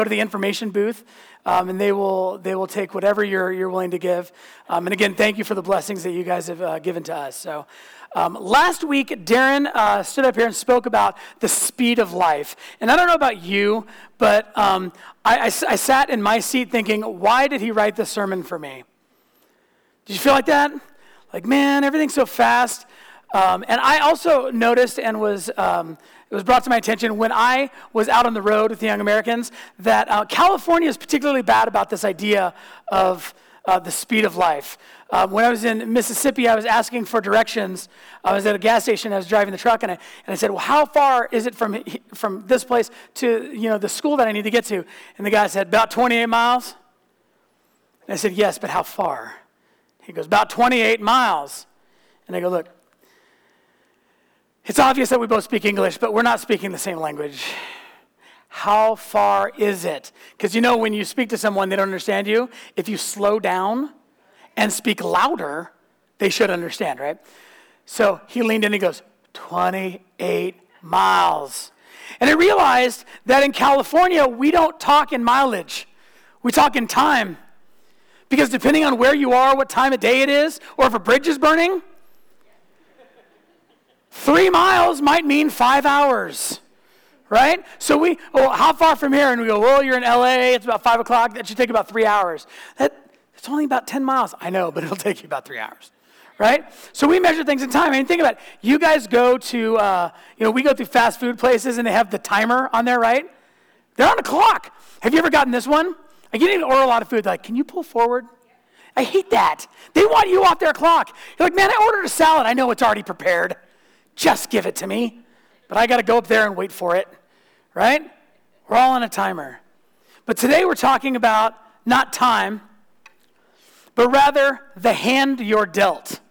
go to the information booth, and they will take whatever you're willing to give. And again, thank you for the blessings that you guys have given to us. So last week, Darren stood up here and spoke about the speed of life. And I don't know about you, but I sat in my seat thinking, why did he write this sermon for me? Did you feel like that? Like, man, everything's so fast. And I also noticed and it was brought to my attention when I was out on the road with the Young Americans that California is particularly bad about this idea of the speed of life. When I was in Mississippi, I was asking for directions. I was at a gas station. I was driving the truck, and I said, "Well, how far is it from this place to the school that I need to get to?" And the guy said, "About 28 miles." And I said, "Yes, but how far?" He goes, "About 28 miles." And I go, "Look, it's obvious that we both speak English, but we're not speaking the same language. How far is it?" Because when you speak to someone, they don't understand you. If you slow down and speak louder, they should understand, right? So he leaned in and he goes, 28 miles. And I realized that in California, we don't talk in mileage. We talk in time. Because depending on where you are, what time of day it is, or if a bridge is burning, 3 miles might mean 5 hours, right? So how far from here? And we go, well, you're in LA, it's about 5 o'clock, that should take about 3 hours. It's only about 10 miles. I know, but it'll take you about 3 hours, right? So we measure things in time. I mean, think about it. You guys go to, we go through fast food places and they have the timer on there, right? They're on a clock. Have you ever gotten this one? Like, you didn't order a lot of food. They're like, "Can you pull forward?" I hate that. They want you off their clock. You're like, "Man, I ordered a salad. I know it's already prepared. Just give it to me." But I got to go up there and wait for it, right? We're all on a timer. But today we're talking about not time, but rather the hand you're dealt.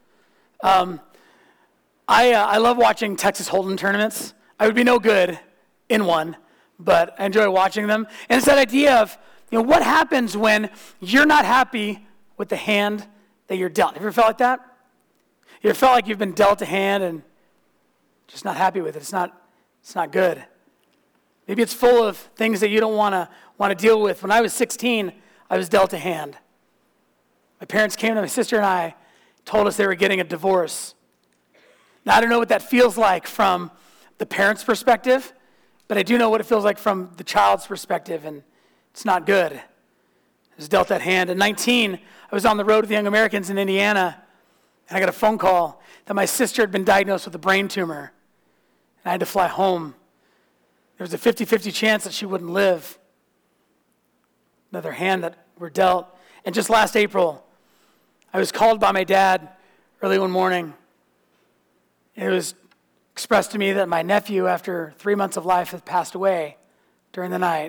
I love watching Texas Hold'em tournaments. I would be no good in one, but I enjoy watching them. And it's that idea of, what happens when you're not happy with the hand that you're dealt. Have you ever felt like that? You ever felt like you've been dealt a hand and just not happy with it? It's not good. Maybe it's full of things that you don't want to deal with. When I was 16, I was dealt a hand. My parents came to my sister and I, told us they were getting a divorce. Now, I don't know what that feels like from the parent's perspective, but I do know what it feels like from the child's perspective, and it's not good. I was dealt that hand. At 19, I was on the road with the Young Americans in Indiana, and I got a phone call that my sister had been diagnosed with a brain tumor, and I had to fly home. There was a 50-50 chance that she wouldn't live. Another hand that we're dealt. And just last April, I was called by my dad early one morning. It was expressed to me that my nephew, after 3 months of life, had passed away during the night.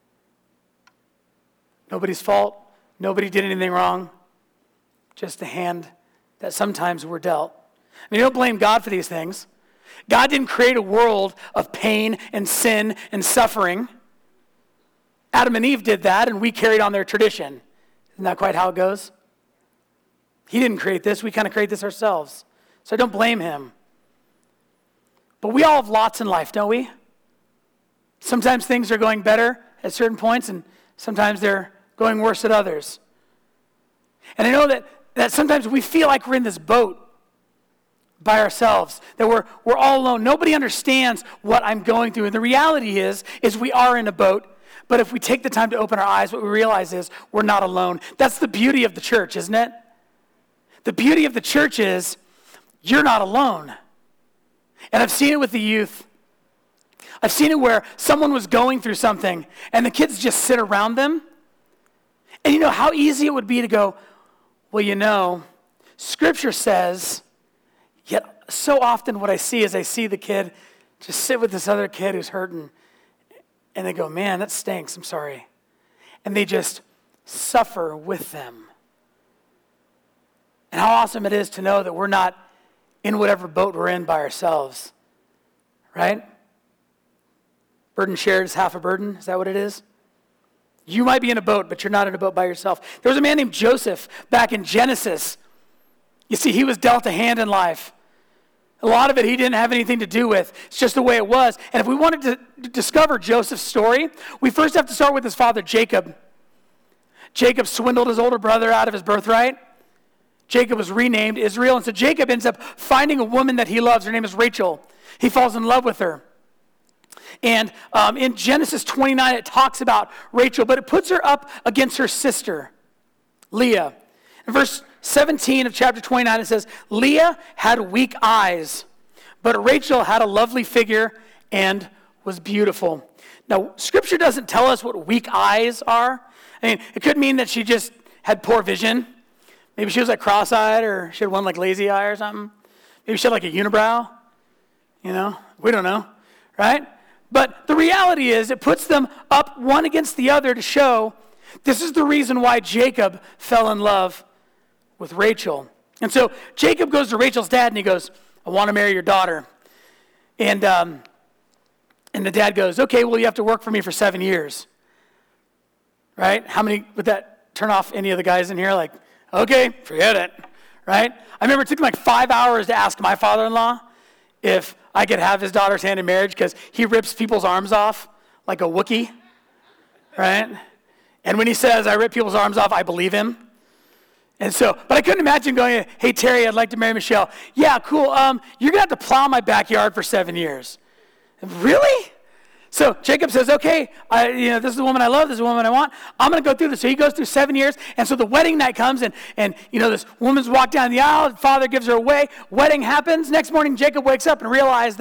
Nobody's fault. Nobody did anything wrong. Just the hand that sometimes we're dealt. I mean, don't blame God for these things. God didn't create a world of pain and sin and suffering. Adam and Eve did that, and we carried on their tradition. Isn't that quite how it goes? He didn't create this. We kind of create this ourselves. So I don't blame him. But we all have lots in life, don't we? Sometimes things are going better at certain points, and sometimes they're going worse at others. And I know that sometimes we feel like we're in this boat by ourselves, that we're all alone. Nobody understands what I'm going through. And the reality is we are in a boat, but if we take the time to open our eyes, what we realize is we're not alone. That's the beauty of the church, isn't it? The beauty of the church is you're not alone. And I've seen it with the youth. I've seen it where someone was going through something and the kids just sit around them. And you know how easy it would be to go, well, Scripture says, yet so often what I see is I see the kid just sit with this other kid who's hurting, and they go, man, that stinks, I'm sorry. And they just suffer with them. And how awesome it is to know that we're not in whatever boat we're in by ourselves, right? Burden shared is half a burden, is that what it is? You might be in a boat, but you're not in a boat by yourself. There was a man named Joseph back in Genesis. You see, he was dealt a hand in life. A lot of it he didn't have anything to do with. It's just the way it was. And if we wanted to discover Joseph's story, we first have to start with his father, Jacob. Jacob swindled his older brother out of his birthright. Jacob was renamed Israel. And so Jacob ends up finding a woman that he loves. Her name is Rachel. He falls in love with her. And in Genesis 29, it talks about Rachel, but it puts her up against her sister, Leah. In verse 17 of chapter 29, it says, Leah had weak eyes, but Rachel had a lovely figure and was beautiful. Now, Scripture doesn't tell us what weak eyes are. I mean, it could mean that she just had poor vision. Maybe she was like cross-eyed, or she had one like lazy eye or something. Maybe she had like a unibrow. We don't know, right? But the reality is it puts them up one against the other to show this is the reason why Jacob fell in love with Rachel. And so Jacob goes to Rachel's dad and he goes, I want to marry your daughter. And the dad goes, okay, well, you have to work for me for 7 years. Right? How many, would that turn off any of the guys in here? Like, okay, forget it. Right? I remember it took like 5 hours to ask my father-in-law if I could have his daughter's hand in marriage because he rips people's arms off like a Wookiee. Right? And when he says, I rip people's arms off, I believe him. And so, but I couldn't imagine going, hey, Terry, I'd like to marry Michelle. Yeah, cool. You're going to have to plow my backyard for 7 years. Really? So Jacob says, okay, this is the woman I love. This is the woman I want. I'm going to go through this. So he goes through 7 years. And so the wedding night comes and this woman's walked down the aisle. The father gives her away. Wedding happens. Next morning, Jacob wakes up and realizes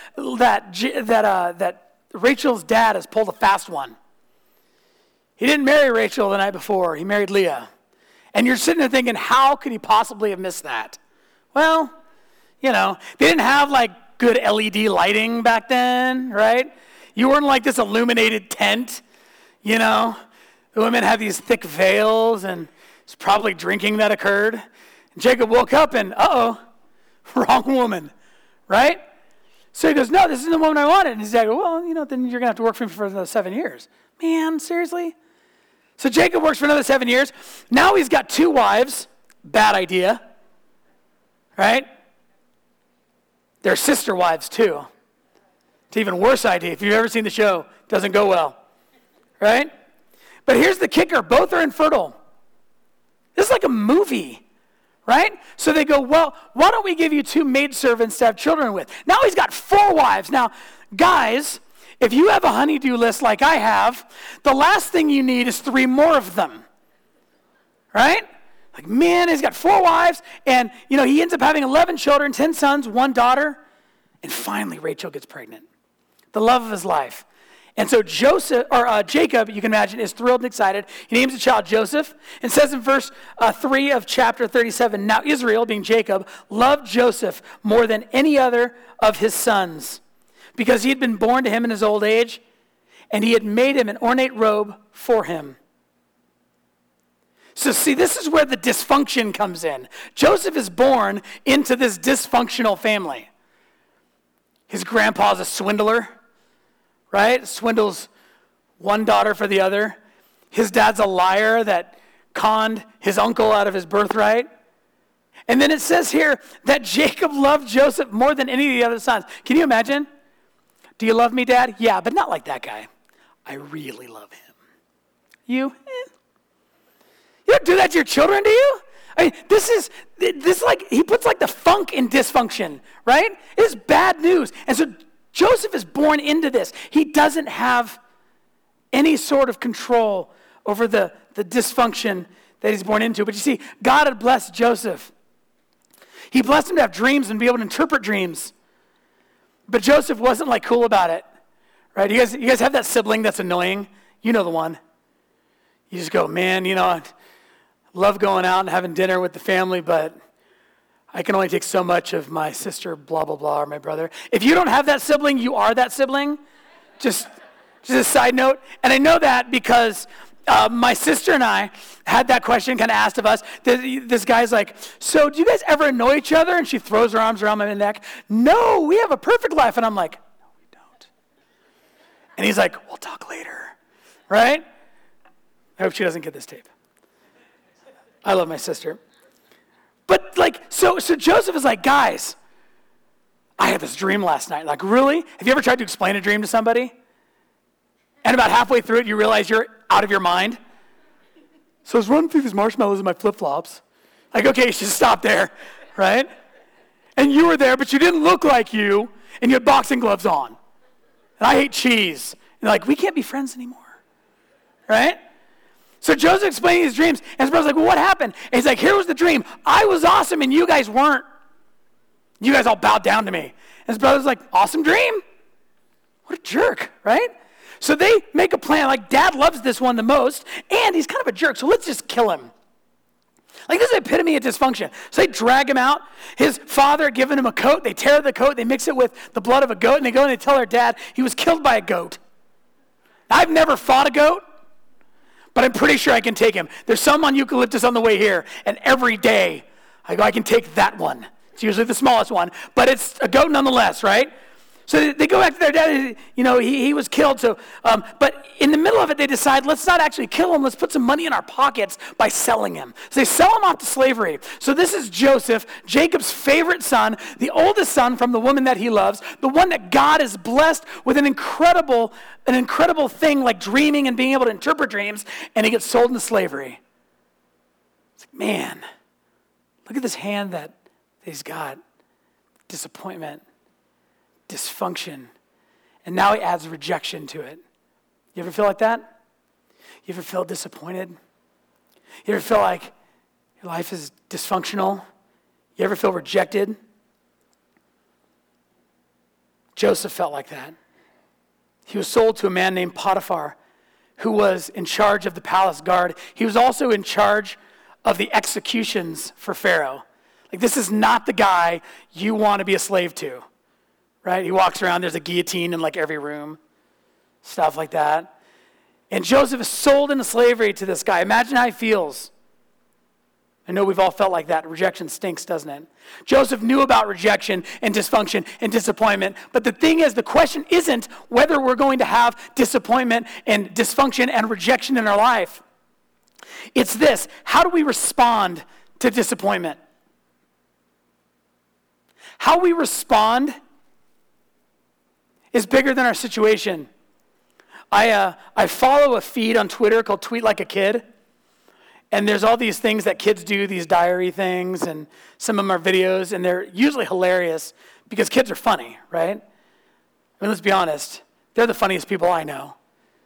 that Rachel's dad has pulled a fast one. He didn't marry Rachel the night before. He married Leah. And you're sitting there thinking, how could he possibly have missed that? Well, they didn't have like good LED lighting back then, right? You weren't like this illuminated tent, The women had these thick veils and it's probably drinking that occurred. And Jacob woke up and, wrong woman, right? So he goes, no, this isn't the woman I wanted. And he's like, well, then you're going to have to work for me for another 7 years. Man, seriously? So Jacob works for another 7 years. Now he's got 2 wives. Bad idea. Right? They're sister wives too. It's an even worse idea. If you've ever seen the show, it doesn't go well. Right? But here's the kicker. Both are infertile. This is like a movie. Right? So they go, well, why don't we give you 2 maidservants to have children with? Now he's got 4 wives. Now, guys, if you have a honey-do list like I have, the last thing you need is 3 more of them. Right? Like, man, he's got 4 wives, and, he ends up having 11 children, 10 sons, 1 daughter, and finally Rachel gets pregnant. The love of his life. And so Jacob, you can imagine, is thrilled and excited. He names the child Joseph, and says in verse 3 of chapter 37, now Israel, being Jacob, loved Joseph more than any other of his sons, because he had been born to him in his old age, and he had made him an ornate robe for him. So see, this is where the dysfunction comes in. Joseph is born into this dysfunctional family. His grandpa's a swindler, right? Swindles one daughter for the other. His dad's a liar that conned his uncle out of his birthright. And then it says here that Jacob loved Joseph more than any of the other sons. Can you imagine? Do you love me, Dad? Yeah, but not like that guy. I really love him. You? You don't do that to your children, do you? I mean, this like, he puts like the funk in dysfunction, right? It's bad news. And so Joseph is born into this. He doesn't have any sort of control over the dysfunction that he's born into. But you see, God had blessed Joseph. He blessed him to have dreams and be able to interpret dreams. But Joseph wasn't like cool about it, right? You guys have that sibling that's annoying? You know the one. You just go, man, I love going out and having dinner with the family, but I can only take so much of my sister, blah, blah, blah, or my brother. If you don't have that sibling, you are that sibling. Just a side note. And I know that because my sister and I had that question kind of asked of us. This guy's like, so do you guys ever annoy each other? And she throws her arms around my neck. No, we have a perfect life. And I'm like, no, we don't. And he's like, we'll talk later. Right? I hope she doesn't get this tape. I love my sister. But so Joseph is like, guys, I had this dream last night. Like, really? Have you ever tried to explain a dream to somebody? And about halfway through it, you realize you're out of your mind? So I was running through these marshmallows in my flip-flops. Like, okay, you should stop there, right? And you were there, but you didn't look like you, and you had boxing gloves on. And I hate cheese. And like, we can't be friends anymore, right? So Joseph explaining his dreams, and his brother's like, well, what happened? And he's like, here was the dream. I was awesome, and you guys weren't. You guys all bowed down to me. And his brother's like, awesome dream? What a jerk, right? So they make a plan, like dad loves this one the most, and he's kind of a jerk, so let's just kill him. Like, this is the epitome of dysfunction. So they drag him out. His father had given him a coat. They tear the coat. They mix it with the blood of a goat, and they go and they tell their dad he was killed by a goat. I've never fought a goat, but I'm pretty sure I can take him. There's some on eucalyptus on the way here, and every day I go, I can take that one. It's usually the smallest one, but it's a goat nonetheless, right? So they go back to their dad, he was killed. So, but in the middle of it, they decide, let's not actually kill him. Let's put some money in our pockets by selling him. So they sell him off to slavery. So this is Joseph, Jacob's favorite son, the oldest son from the woman that he loves, the one that God has blessed with an incredible thing like dreaming and being able to interpret dreams, and he gets sold into slavery. It's like, man, look at this hand that he's got. Disappointment. Dysfunction, and now he adds rejection to it. You ever feel like that? You ever feel disappointed? You ever feel like your life is dysfunctional? You ever feel rejected? Joseph felt like that. He was sold to a man named Potiphar, who was in charge of the palace guard. He was also in charge of the executions for Pharaoh. Like, this is not the guy you want to be a slave to. Right? He walks around, there's a guillotine in like every room, stuff like that. And Joseph is sold into slavery to this guy. Imagine how he feels. I know we've all felt like that. Rejection stinks, doesn't it? Joseph knew about rejection and dysfunction and disappointment. But the thing is, the question isn't whether we're going to have disappointment and dysfunction and rejection in our life. It's this: how do we respond to disappointment? How we respond is bigger than our situation. I follow a feed on Twitter called Tweet Like a Kid. And there's all these things that kids do, these diary things, and some of them are videos, and they're usually hilarious because kids are funny, right? I mean, let's be honest. They're the funniest people I know.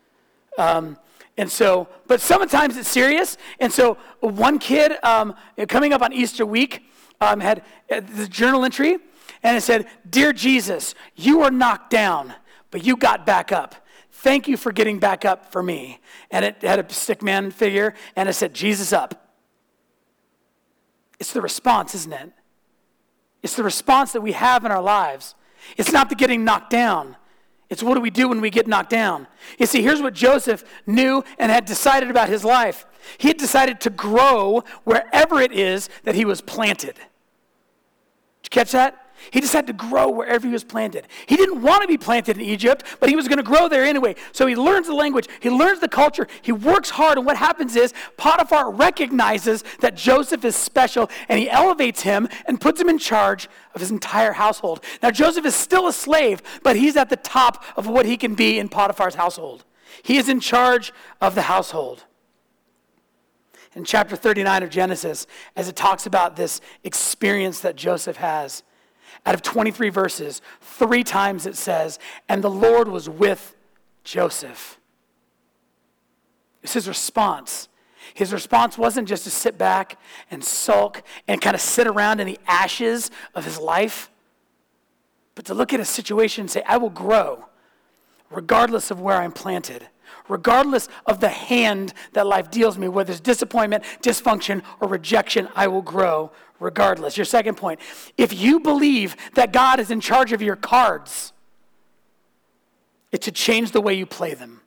But sometimes it's serious. And so one kid, coming up on Easter week, had the journal entry, and it said, "Dear Jesus, you were knocked down, but you got back up. Thank you for getting back up for me." And it had a stick man figure, and it said, "Jesus up." It's the response, isn't it? It's the response that we have in our lives. It's not the getting knocked down. It's what do we do when we get knocked down? You see, here's what Joseph knew and had decided about his life. He had decided to grow wherever it is that he was planted. Did you catch that? He decided to grow wherever he was planted. He didn't want to be planted in Egypt, but he was going to grow there anyway. So he learns the language, he learns the culture, he works hard, and what happens is Potiphar recognizes that Joseph is special, and he elevates him and puts him in charge of his entire household. Now Joseph is still a slave, but he's at the top of what he can be in Potiphar's household. He is in charge of the household. In chapter 39 of Genesis, as it talks about this experience that Joseph has, out of 23 verses, 3 times it says, "And the Lord was with Joseph." It's his response. His response wasn't just to sit back and sulk and kind of sit around in the ashes of his life, but to look at a situation and say, I will grow regardless of where I'm planted, regardless of the hand that life deals me, whether it's disappointment, dysfunction, or rejection, I will grow regardless. Your second point, if you believe that God is in charge of your cards, it should change the way you play them.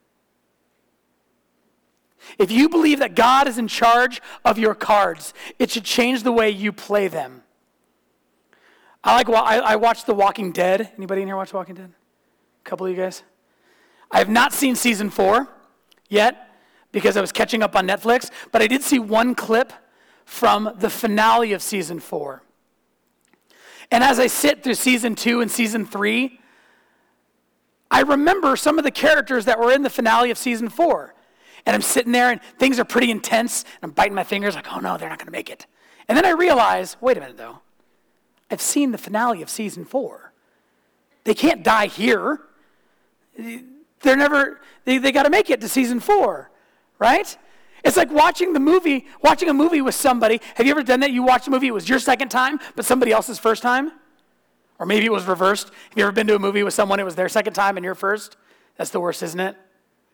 If you believe that God is in charge of your cards, it should change the way you play them. I watched The Walking Dead. Anybody in here watch The Walking Dead? A couple of you guys? I have not seen season 4 yet because I was catching up on Netflix, but I did see one clip from the finale of season 4. And as I sit through season 2 and season 3, I remember some of the characters that were in the finale of season 4. And I'm sitting there and things are pretty intense. And I'm biting my fingers like, oh no, they're not going to make it. And then I realize, wait a minute though. I've seen the finale of season 4. They can't die here. They got to make it to season 4, right? It's like watching a movie with somebody. Have you ever done that? You watched a movie, it was your second time, but somebody else's first time? Or maybe it was reversed. Have you ever been to a movie with someone, it was their second time and your first? That's the worst, isn't it?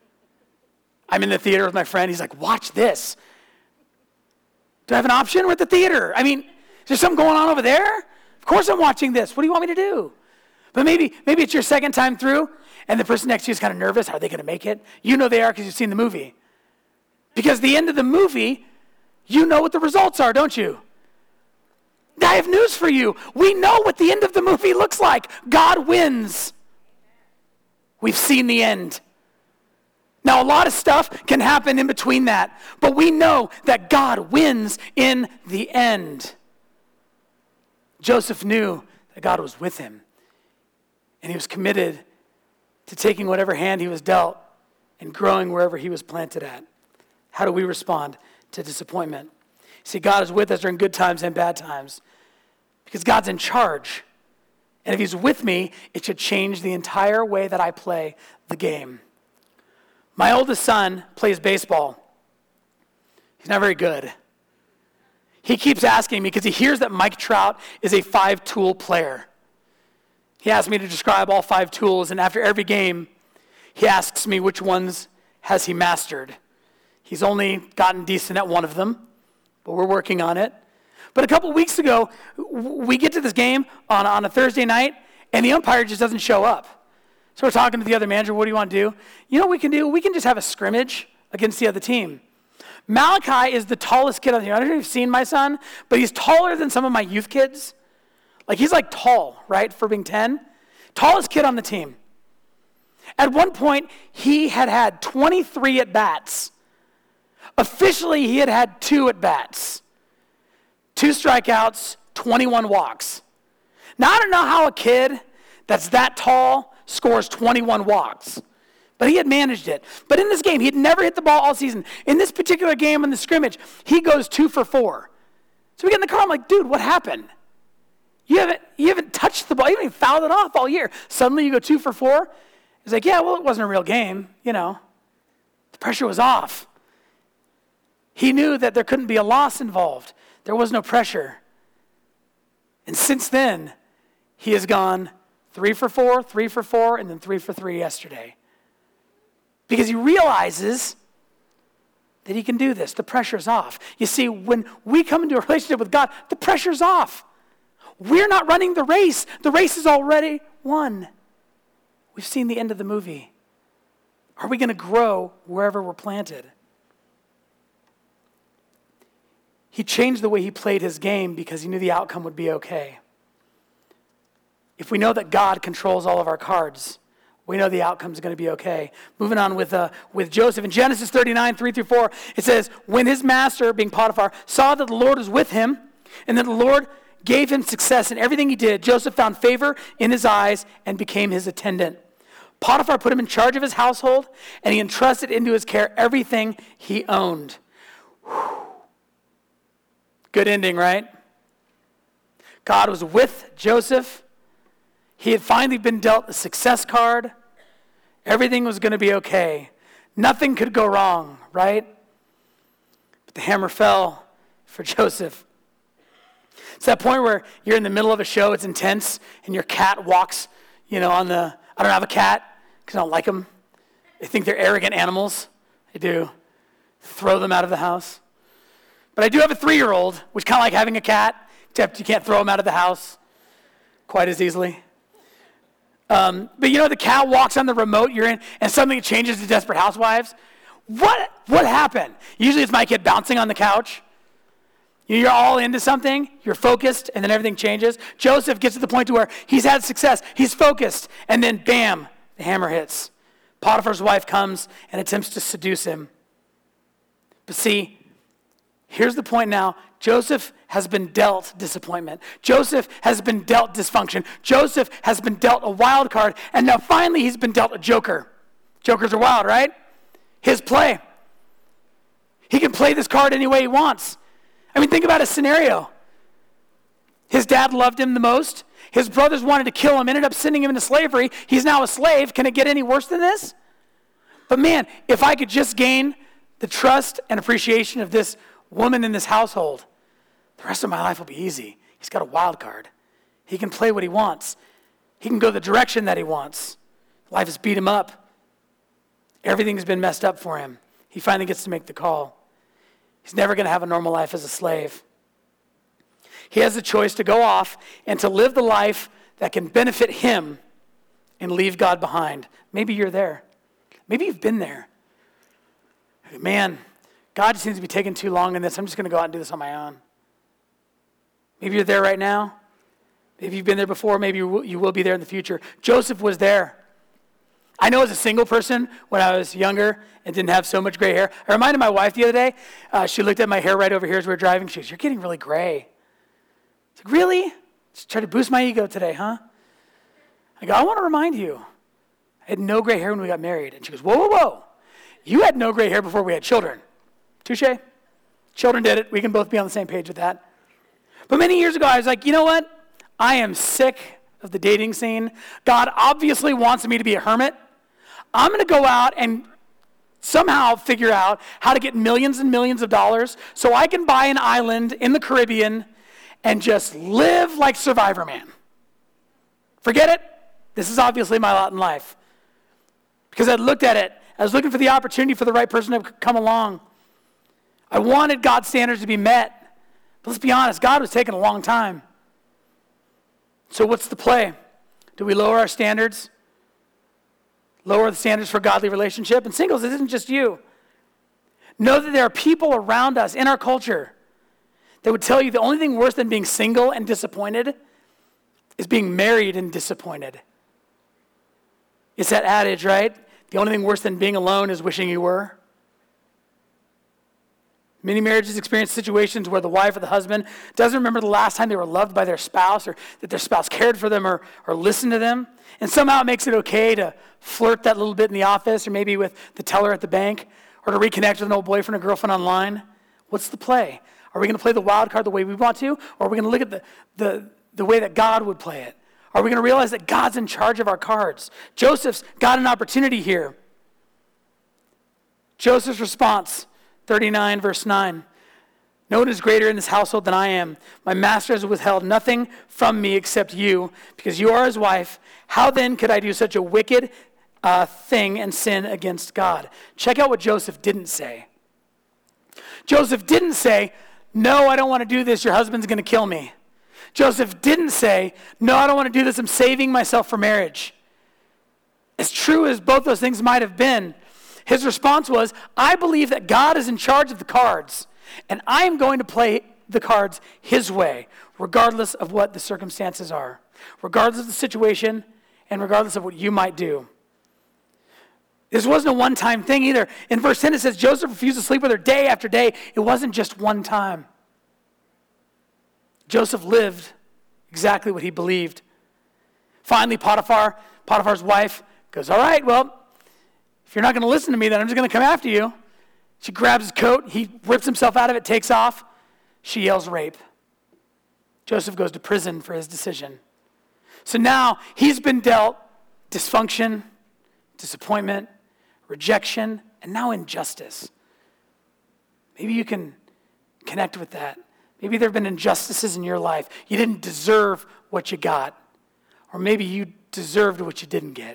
I'm in the theater with my friend. He's like, watch this. Do I have an option? We're at the theater. I mean, is there something going on over there? Of course I'm watching this. What do you want me to do? But maybe it's your second time through, and the person next to you is kind of nervous. Are they going to make it? You know they are because you've seen the movie. Because the end of the movie, you know what the results are, don't you? I have news for you. We know what the end of the movie looks like. God wins. We've seen the end. Now, a lot of stuff can happen in between that, but we know that God wins in the end. Joseph knew that God was with him, and he was committed to taking whatever hand he was dealt and growing wherever he was planted at. How do we respond to disappointment? See, God is with us during good times and bad times because God's in charge. And if he's with me, it should change the entire way that I play the game. My oldest son plays baseball. He's not very good. He keeps asking me because he hears that Mike Trout is a 5-tool player. He asked me to describe all 5 tools, and after every game, he asks me which ones has he mastered. He's only gotten decent at one of them, but we're working on it. But a couple weeks ago, we get to this game on a Thursday night, and the umpire just doesn't show up. So we're talking to the other manager, what do you want to do? You know what we can do? We can just have a scrimmage against the other team. Malachi is the tallest kid on the team. I don't know if you've seen my son, but he's taller than some of my youth kids. Like he's like tall, right, for being 10. Tallest kid on the team. At one point, he had 23 at-bats. Officially, he had 2 at-bats. 2 strikeouts, 21 walks. Now, I don't know how a kid that's that tall scores 21 walks. But he had managed it. But in this game, he had never hit the ball all season. In this particular game in the scrimmage, he goes 2 for 4. So we get in the car, I'm like, dude, what happened? You haven't touched the ball. You haven't even fouled it off all year. Suddenly you go 2 for 4? He's like, yeah, well, it wasn't a real game, you know. The pressure was off. He knew that there couldn't be a loss involved. There was no pressure. And since then, he has gone 3 for 4, 3 for 4, and then 3 for 3 yesterday. Because he realizes that he can do this. The pressure's off. You see, when we come into a relationship with God, the pressure's off. We're not running the race. The race is already won. We've seen the end of the movie. Are we going to grow wherever we're planted? He changed the way he played his game because he knew the outcome would be okay. If we know that God controls all of our cards, we know the outcome is going to be okay. Moving on with Joseph. In Genesis 39, 3-4, it says, when his master, being Potiphar, saw that the Lord was with him and that the Lord gave him success in everything he did, Joseph found favor in his eyes and became his attendant. Potiphar put him in charge of his household, and he entrusted into his care everything he owned. Whew. Good ending, right? God was with Joseph. He had finally been dealt a success card. Everything was going to be okay. Nothing could go wrong, right? But the hammer fell for Joseph. It's that point where you're in the middle of a show, it's intense, and your cat walks, I don't have a cat because I don't like them. They think they're arrogant animals. I do. Throw them out of the house. But I do have a 3-year-old, which is kind of like having a cat, except you can't throw him out of the house quite as easily. But the cat walks on the remote you're in, and something changes to Desperate Housewives. What happened? Usually it's my kid bouncing on the couch. You're all into something, you're focused, and then everything changes. Joseph gets to the point to where he's had success, he's focused, and then bam, the hammer hits. Potiphar's wife comes and attempts to seduce him. But see, Here's the point now. Joseph has been dealt disappointment. Joseph has been dealt dysfunction. Joseph has been dealt a wild card. And now finally he's been dealt a joker. Jokers are wild, right? His play. He can play this card any way he wants. I mean, think about a scenario. His dad loved him the most. His brothers wanted to kill him, ended up sending him into slavery. He's now a slave. Can it get any worse than this? But man, if I could just gain the trust and appreciation of this woman in this household, the rest of my life will be easy. He's got a wild card. He can play what he wants. He can go the direction that he wants. Life has beat him up. Everything's been messed up for him. He finally gets to make the call. He's never going to have a normal life as a slave. He has the choice to go off and to live the life that can benefit him and leave God behind. Maybe you're there. Maybe you've been there. Man, God seems to be taking too long in this. I'm just going to go out and do this on my own. Maybe you're there right now. Maybe you've been there before. Maybe you will be there in the future. Joseph was there. I know as a single person, when I was younger and didn't have so much gray hair, I reminded my wife the other day, she looked at my hair right over here as we were driving. She goes, "You're getting really gray." I was like, "Really? Just try to boost my ego today, huh?" I go, "I want to remind you, I had no gray hair when we got married." And she goes, "Whoa, whoa, whoa. You had no gray hair before we had children." Touche. Children did it. We can both be on the same page with that. But many years ago, I was like, you know what? I am sick of the dating scene. God obviously wants me to be a hermit. I'm going to go out and somehow figure out how to get millions and millions of dollars so I can buy an island in the Caribbean and just live like Survivor Man. Forget it. This is obviously my lot in life. Because I looked at it. I was looking for the opportunity for the right person to come along. I wanted God's standards to be met. But let's be honest, God was taking a long time. So what's the play? Do we lower our standards? Lower the standards for godly relationship? And singles, it isn't just you. Know that there are people around us in our culture that would tell you the only thing worse than being single and disappointed is being married and disappointed. It's that adage, right? The only thing worse than being alone is wishing you were. Many marriages experience situations where the wife or the husband doesn't remember the last time they were loved by their spouse or that their spouse cared for them or listened to them. And somehow it makes it okay to flirt that little bit in the office or maybe with the teller at the bank or to reconnect with an old boyfriend or girlfriend online. What's the play? Are we going to play the wild card the way we want to? Or are we going to look at the way that God would play it? Are we going to realize that God's in charge of our cards? Joseph's got an opportunity here. Joseph's response, 39 verse 9. No one is greater in this household than I am. My master has withheld nothing from me except you, because you are his wife. How then could I do such a wicked thing and sin against God? Check out what Joseph didn't say. Joseph didn't say, "No, I don't want to do this. Your husband's going to kill me." Joseph didn't say, "No, I don't want to do this. I'm saving myself for marriage." As true as both those things might have been, his response was, "I believe that God is in charge of the cards, and I am going to play the cards his way, regardless of what the circumstances are, regardless of the situation, and regardless of what you might do." This wasn't a one-time thing either. In verse 10 it says, Joseph refused to sleep with her day after day. It wasn't just one time. Joseph lived exactly what he believed. Finally, Potiphar's wife goes, "All right, well, if you're not going to listen to me, then I'm just going to come after you." She grabs his coat. He rips himself out of it, takes off. She yells rape. Joseph goes to prison for his decision. So now he's been dealt dysfunction, disappointment, rejection, and now injustice. Maybe you can connect with that. Maybe there have been injustices in your life. You didn't deserve what you got. Or maybe you deserved what you didn't get.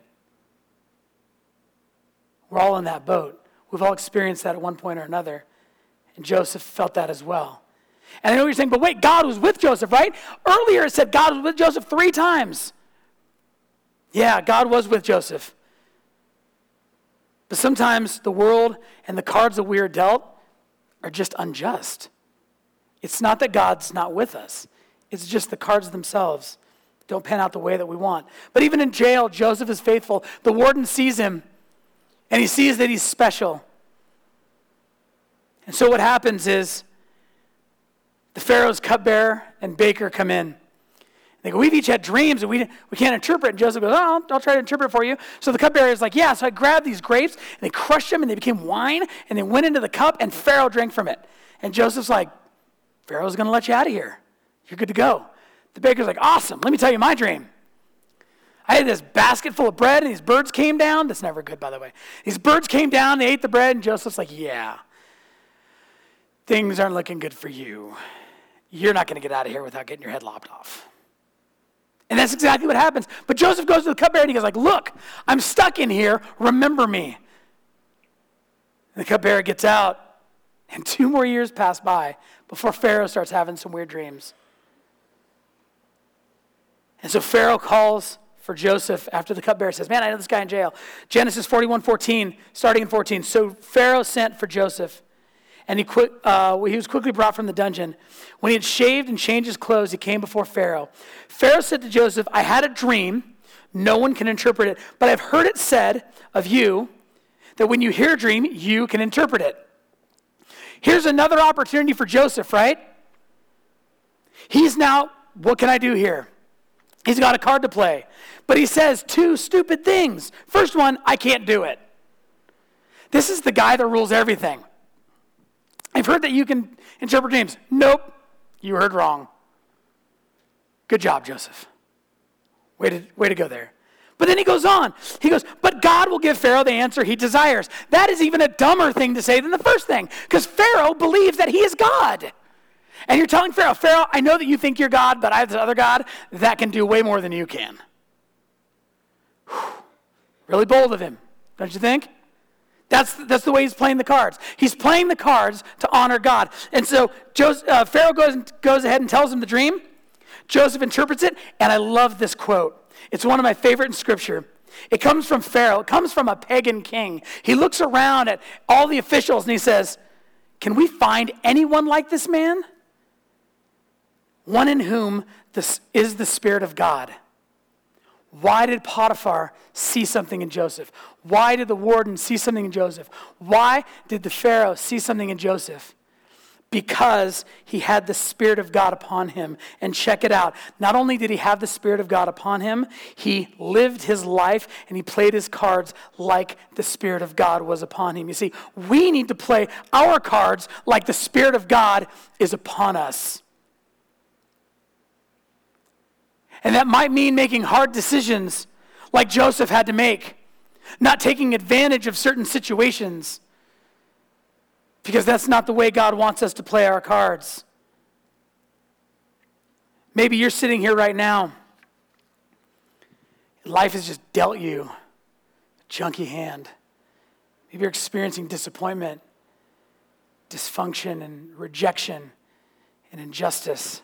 We're all in that boat. We've all experienced that at one point or another. And Joseph felt that as well. And I know you're saying, but wait, God was with Joseph, right? Earlier it said God was with Joseph 3 times. Yeah, God was with Joseph. But sometimes the world and the cards that we are dealt are just unjust. It's not that God's not with us. It's just the cards themselves don't pan out the way that we want. But even in jail, Joseph is faithful. The warden sees him, and he sees that he's special. And so what happens is the Pharaoh's cupbearer and baker come in. They go, we've each had dreams and we can't interpret. And Joseph goes, oh, I'll try to interpret for you. So the cupbearer is like, yeah. So I grabbed these grapes and they crushed them and they became wine and they went into the cup and Pharaoh drank from it. And Joseph's like, Pharaoh's going to let you out of here. You're good to go. The baker's like, awesome. Let me tell you my dream. I had this basket full of bread and these birds came down. That's never good, by the way. These birds came down, they ate the bread, and Joseph's like, yeah, things aren't looking good for you. You're not going to get out of here without getting your head lopped off. And that's exactly what happens. But Joseph goes to the cupbearer and he goes like, look, I'm stuck in here. Remember me. And the cupbearer gets out, and 2 more years pass by before Pharaoh starts having some weird dreams. And so Pharaoh calls for Joseph after the cupbearer says, man, I know this guy in jail. Genesis 41:14, starting in 14. So Pharaoh sent for Joseph, and he was quickly brought from the dungeon. When he had shaved and changed his clothes, he came before Pharaoh. Pharaoh said to Joseph, I had a dream. No one can interpret it, but I've heard it said of you that when you hear a dream, you can interpret it. Here's another opportunity for Joseph, right? He's now, what can I do here? He's got a card to play. But he says 2 stupid things. First one, I can't do it. This is the guy that rules everything. I've heard that you can interpret dreams. Nope, you heard wrong. Good job, Joseph. Way to go there. But then he goes on. He goes, but God will give Pharaoh the answer he desires. That is even a dumber thing to say than the first thing, because Pharaoh believes that he is God. And you're telling Pharaoh, Pharaoh, I know that you think you're God, but I have this other God that can do way more than you can. Whew. Really bold of him, don't you think? That's the way he's playing the cards. He's playing the cards to honor God. And so Pharaoh goes ahead and tells him the dream. Joseph interprets it, and I love this quote. It's one of my favorite in Scripture. It comes from Pharaoh. It comes from a pagan king. He looks around at all the officials, and he says, can we find anyone like this man? One in whom this is the Spirit of God. Why did Potiphar see something in Joseph? Why did the warden see something in Joseph? Why did the Pharaoh see something in Joseph? Because he had the Spirit of God upon him. And check it out. Not only did he have the Spirit of God upon him, he lived his life and he played his cards like the Spirit of God was upon him. You see, we need to play our cards like the Spirit of God is upon us. And that might mean making hard decisions like Joseph had to make, not taking advantage of certain situations, because that's not the way God wants us to play our cards. Maybe you're sitting here right now, and life has just dealt you a chunky hand. Maybe you're experiencing disappointment, dysfunction, and rejection, and injustice.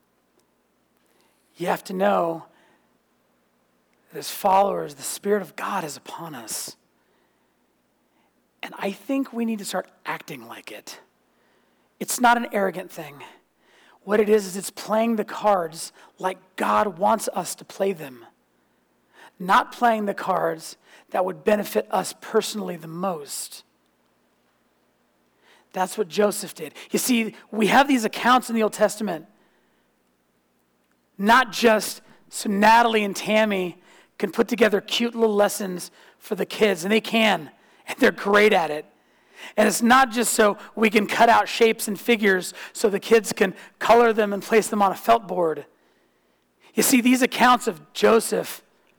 You have to know that as followers, the Spirit of God is upon us. And I think we need to start acting like it. It's not an arrogant thing. What it is it's playing the cards like God wants us to play them. Not playing the cards that would benefit us personally the most. That's what Joseph did. You see, we have these accounts in the Old Testament. Not just so Natalie and Tammy can put together cute little lessons for the kids, and they can, and they're great at it. And it's not just so we can cut out shapes and figures so the kids can color them and place them on a felt board. You see, these accounts of Joseph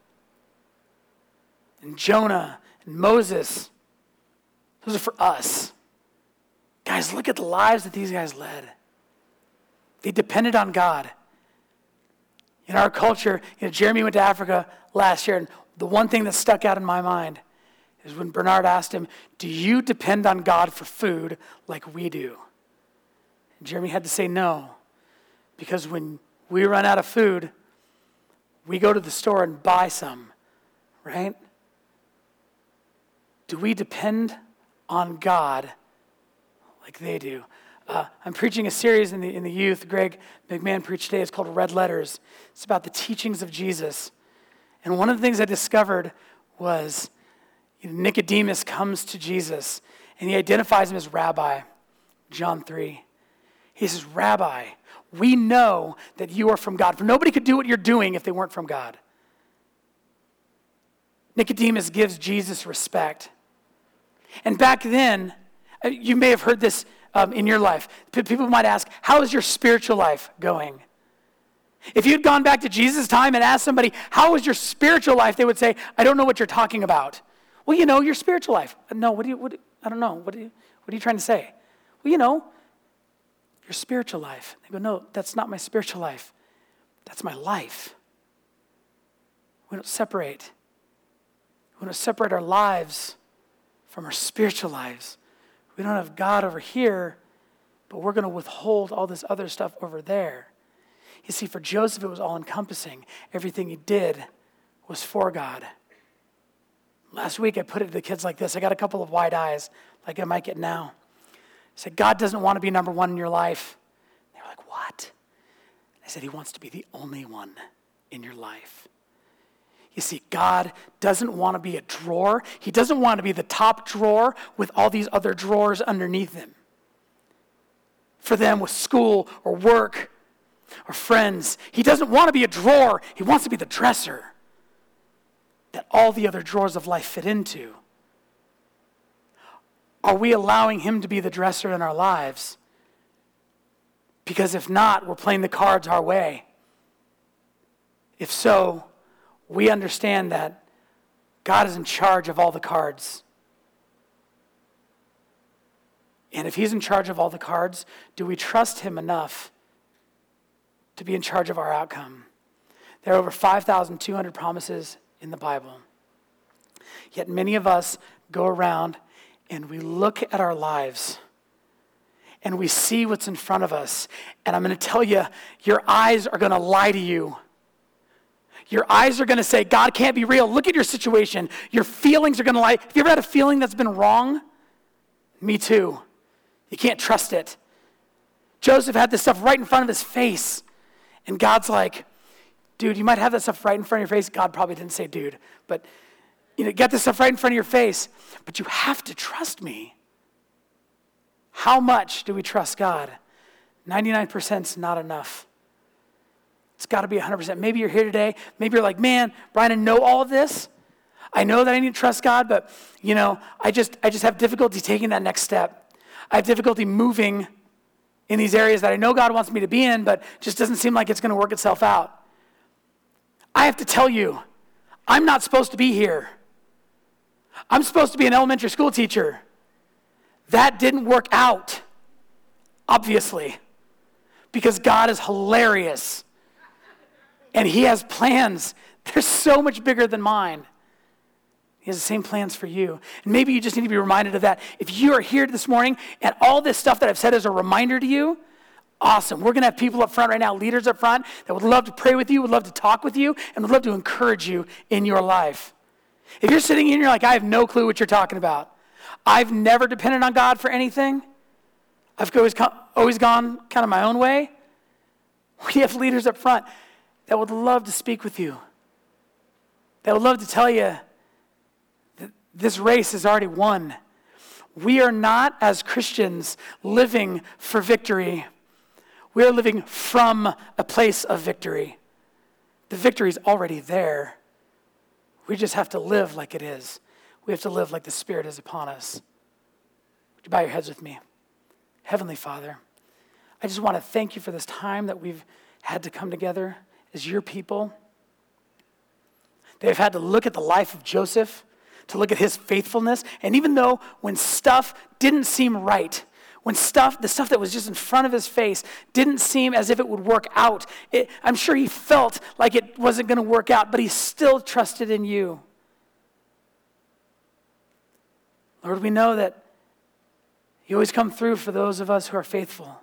and Jonah and Moses, those are for us. Guys, look at the lives that these guys led. They depended on God. In our culture, Jeremy went to Africa last year, and the one thing that stuck out in my mind is when Bernard asked him, do you depend on God for food like we do? And Jeremy had to say no, because when we run out of food, we go to the store and buy some, right? Do we depend on God like they do? I'm preaching a series in the youth. Greg McMahon preached today. It's called Red Letters. It's about the teachings of Jesus. And one of the things I discovered was Nicodemus comes to Jesus, and he identifies him as rabbi, John 3. He says, Rabbi, we know that you are from God. For nobody could do what you're doing if they weren't from God. Nicodemus gives Jesus respect. And back then, you may have heard this in your life. People might ask, how is your spiritual life going? If you'd gone back to Jesus' time and asked somebody, how is your spiritual life? They would say, I don't know what you're talking about. Well, your spiritual life. No, I don't know. What are you trying to say? Well, your spiritual life. They go, no, that's not my spiritual life. That's my life. We don't separate. We don't separate our lives from our spiritual lives. We don't have God over here, but we're going to withhold all this other stuff over there. You see, for Joseph, it was all-encompassing. Everything he did was for God. Last week, I put it to the kids like this. I got a couple of wide eyes, like I might get now. I said, God doesn't want to be number one in your life. They were like, what? I said, he wants to be the only one in your life. You see, God doesn't want to be a drawer. He doesn't want to be the top drawer with all these other drawers underneath him. For them with school or work or friends. He doesn't want to be a drawer. He wants to be the dresser that all the other drawers of life fit into. Are we allowing him to be the dresser in our lives? Because if not, we're playing the cards our way. If so, we understand that God is in charge of all the cards. And if he's in charge of all the cards, do we trust him enough to be in charge of our outcome? There are over 5,200 promises in the Bible. Yet many of us go around and we look at our lives and we see what's in front of us. And I'm going to tell you, your eyes are going to lie to you. Your eyes are going to say, God can't be real. Look at your situation. Your feelings are going to lie. Have you ever had a feeling that's been wrong? Me too. You can't trust it. Joseph had this stuff right in front of his face. And God's like, dude, you might have that stuff right in front of your face. God probably didn't say dude. But, get this stuff right in front of your face. But you have to trust me. How much do we trust God? 99% is not enough. It's got to be 100%. Maybe you're here today. Maybe you're like, man, Brian, I know all of this. I know that I need to trust God, but, I just have difficulty taking that next step. I have difficulty moving in these areas that I know God wants me to be in, but just doesn't seem like it's going to work itself out. I have to tell you, I'm not supposed to be here. I'm supposed to be an elementary school teacher. That didn't work out, obviously, because God is hilarious. And he has plans. They're so much bigger than mine. He has the same plans for you. And maybe you just need to be reminded of that. If you are here this morning and all this stuff that I've said is a reminder to you, awesome. We're going to have people up front right now, leaders up front, that would love to pray with you, would love to talk with you, and would love to encourage you in your life. If you're sitting here and you're like, I have no clue what you're talking about. I've never depended on God for anything. I've always gone kind of my own way. We have leaders up front that would love to speak with you, that would love to tell you that this race is already won. We are not, as Christians, living for victory. We are living from a place of victory. The victory is already there. We just have to live like it is. We have to live like the Spirit is upon us. Would you bow your heads with me? Heavenly Father, I just want to thank you for this time that we've had to come together as your people. They've had to look at the life of Joseph, to look at his faithfulness. And even though when stuff didn't seem right, when the stuff that was just in front of his face didn't seem as if it would work out, I'm sure he felt like it wasn't going to work out, but he still trusted in you. Lord, we know that you always come through for those of us who are faithful.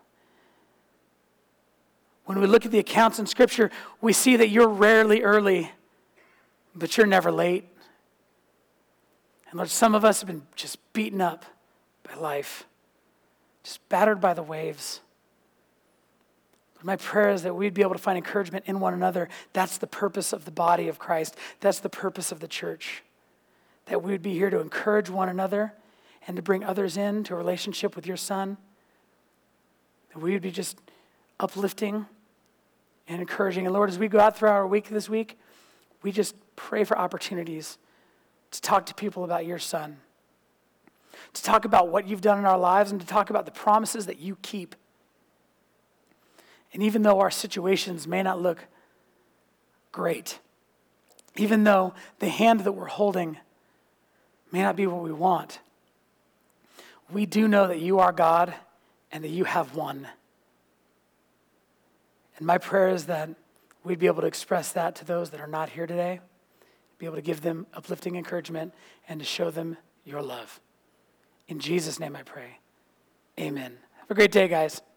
When we look at the accounts in Scripture, we see that you're rarely early, but you're never late. And Lord, some of us have been just beaten up by life, just battered by the waves. Lord, my prayer is that we'd be able to find encouragement in one another. That's the purpose of the body of Christ. That's the purpose of the church. That we would be here to encourage one another and to bring others into a relationship with your Son. that we would be just uplifting and encouraging. And Lord, as we go out throughout our week this week, we just pray for opportunities to talk to people about your Son, to talk about what you've done in our lives, and to talk about the promises that you keep. And even though our situations may not look great, even though the hand that we're holding may not be what we want, we do know that you are God and that you have won. And my prayer is that we'd be able to express that to those that are not here today, be able to give them uplifting encouragement and to show them your love. In Jesus' name I pray. Amen. Have a great day, guys.